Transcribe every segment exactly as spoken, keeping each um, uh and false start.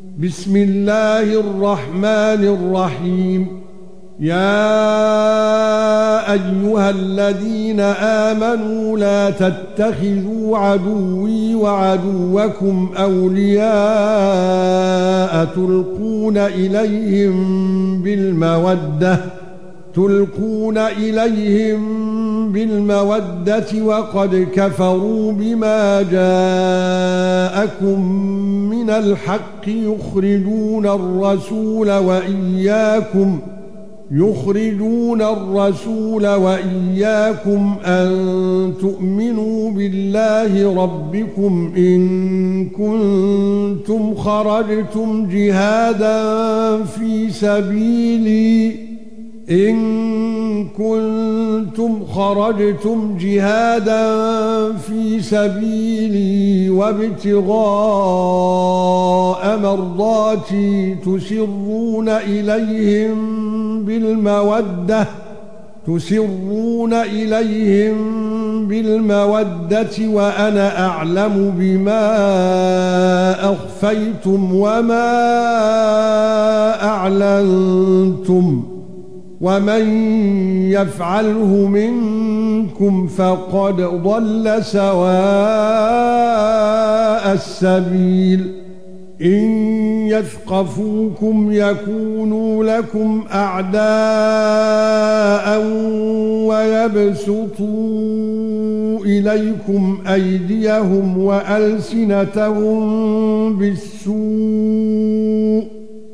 بسم الله الرحمن الرحيم. يا ايها الذين امنوا لا تتخذوا عدوي وعدوكم اولياء تلقون اليهم بالموده تلقون اليهم بالموده وقد كفروا بما جاءكم من الحق يخرجون الرسول واياكم يخرجون الرسول واياكم ان تؤمنوا بالله ربكم ان كنتم خرجتم جهادا في سبيلي إن كنتم خرجتم جهادا في سبيلي وابتغاء مرضاتي تسرون إليهم بالمودة تسرون إليهم بالمودة وأنا أعلم بما أخفيتم وما أعلنتم ومن يفعله منكم فقد ضل سواء السبيل. إن يثقفوكم يكونوا لكم أعداء ويبسطوا إليكم أيديهم وألسنتهم بالسوء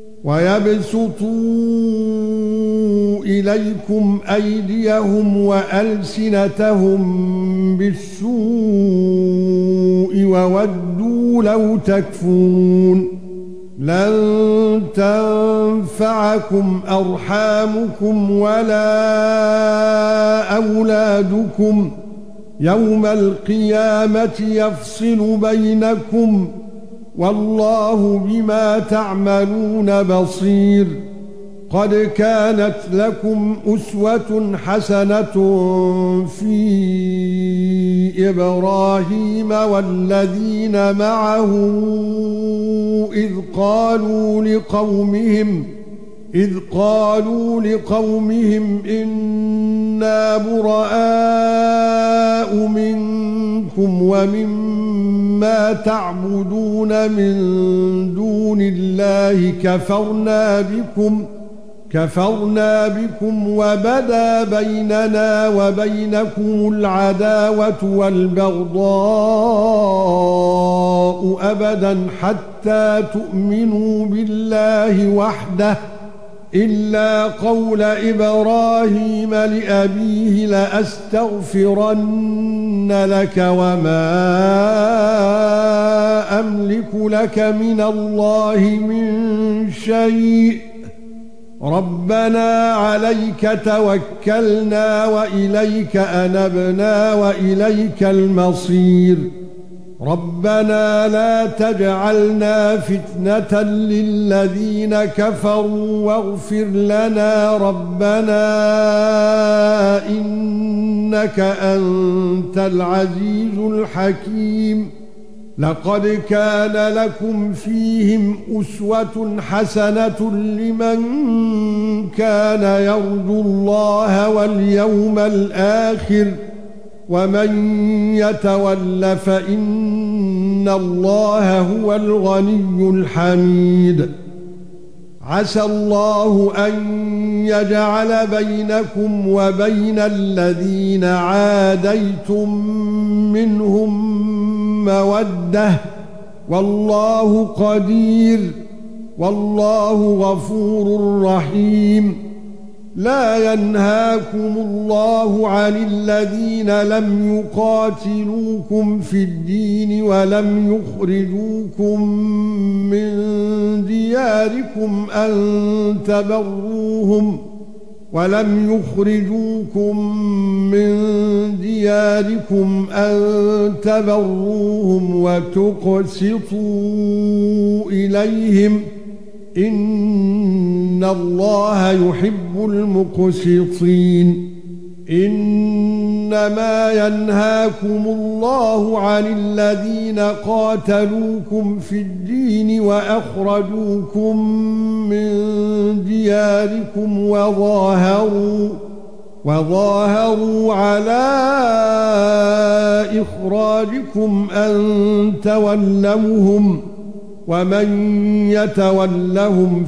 ويبسطوا إليكم أيديهم وألسنتهم بالسوء وودوا لو تكفرون. لن تنفعكم أرحامكم ولا أولادكم يوم القيامة يفصل بينكم والله بما تعملون بصير. قد كانت لكم أسوة حسنة في إبراهيم والذين معه إذ قالوا لقومهم إذ قالوا لقومهم إنا براء منكم ومما تعبدون من دون الله كفرنا بكم كفرنا بكم وبدا بيننا وبينكم العداوة والبغضاء أبدا حتى تؤمنوا بالله وحده إلا قول إبراهيم لأبيه لأستغفرن لك وما أملك لك من الله من شيء ربنا عليك توكلنا وإليك أنبنا وإليك المصير. ربنا لا تجعلنا فتنة للذين كفروا واغفر لنا ربنا إنك أنت العزيز الحكيم. لقد كان لكم فيهم أسوة حسنة لمن كان يرجو الله واليوم الآخر ومن يتول فإن الله هو الغني الحميد. عسى الله أن يجعل بينكم وبين الذين عاديتم منهم مودة والله قدير والله غفور رحيم. لا ينهاكم الله عن الذين لم يقاتلوكم في الدين ولم يخرجوكم من دياركم أن تبروهم ولم يخرجوكم من دياركم أن تبروهم وتقسطوا إليهم إن الله يحب المقسطين. انما ينهاكم الله عن الذين قاتلوكم في الدين واخرجوكم من دياركم وظاهروا وظاهروا على اخراجكم ان تولوهم ومن يتولهم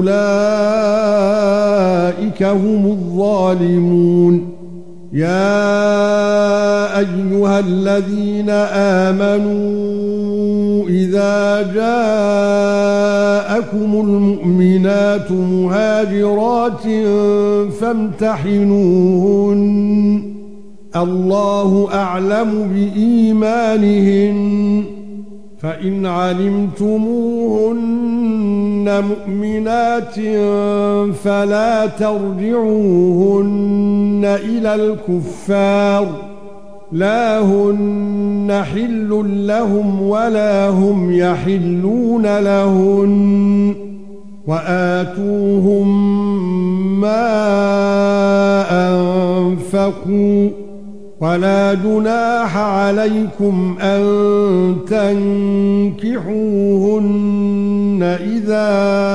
فاولئك هم الظالمون يا ايها الذين امنوا اذا جاءكم المؤمنات مهاجرات فامتحنوهن الله اعلم بايمانهن فإن علمتموهن مؤمنات فلا ترجعوهن إلى الكفار لا هن حل لهم ولا هم يحلون لهن وآتوهم ما أنفقوا ولا جناح عليكم أن تنكحوهن إذا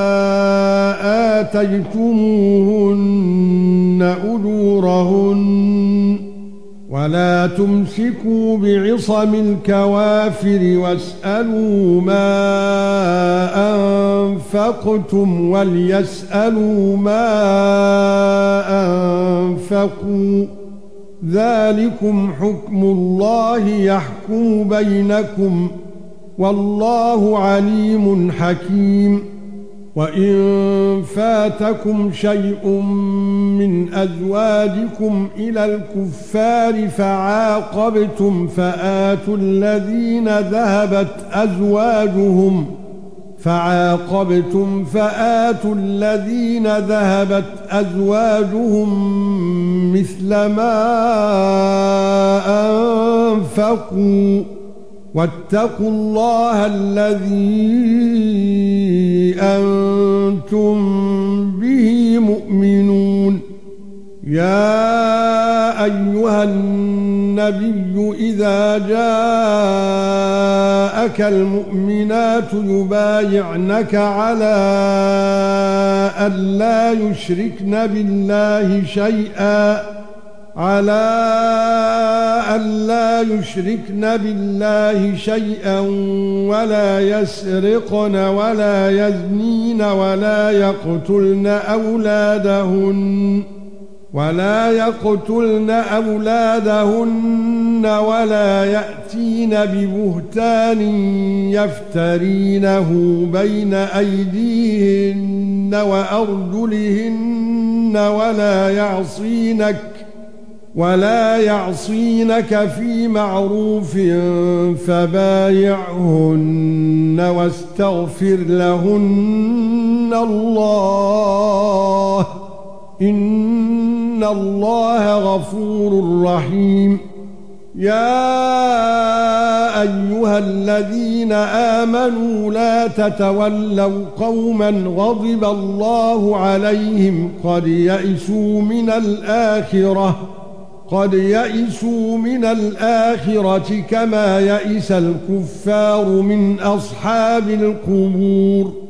آتيتموهن أجورهن ولا تمسكوا بعصم الكوافر واسألوا ما أنفقتم وليسألوا ما أنفقوا ذلكم حكم الله يحكم بينكم والله عليم حكيم وإن فاتكم شيء من أزواجكم إلى الكفار فعاقبتم فآتوا الذين ذهبت أزواجهم فعاقبتم فآتوا الذين ذهبت أزواجهم مثل ما أنفقوا واتقوا الله الذي أنتم به مؤمنون يا ايها النبي اذا جاءك المؤمنات يبايعنك على ان لا يشركن بالله شيئا على ان لا يشركن بالله شيئا ولا يسرقن ولا يزنين ولا يقتلن اولادهن ولا يقتلن اولادهن ولا ياتين ببهتان يفترينه بين ايديهن وارجلهن ولا يعصينك ولا يعصينك في معروف فبايعهن واستغفر لهن الله ان الله غفور رحيم يا ايها الذين امنوا لا تتولوا قوما غضب الله عليهم قد يئسوا من الاخره قد يئسوا من الاخره كما يئس الكفار من اصحاب القبور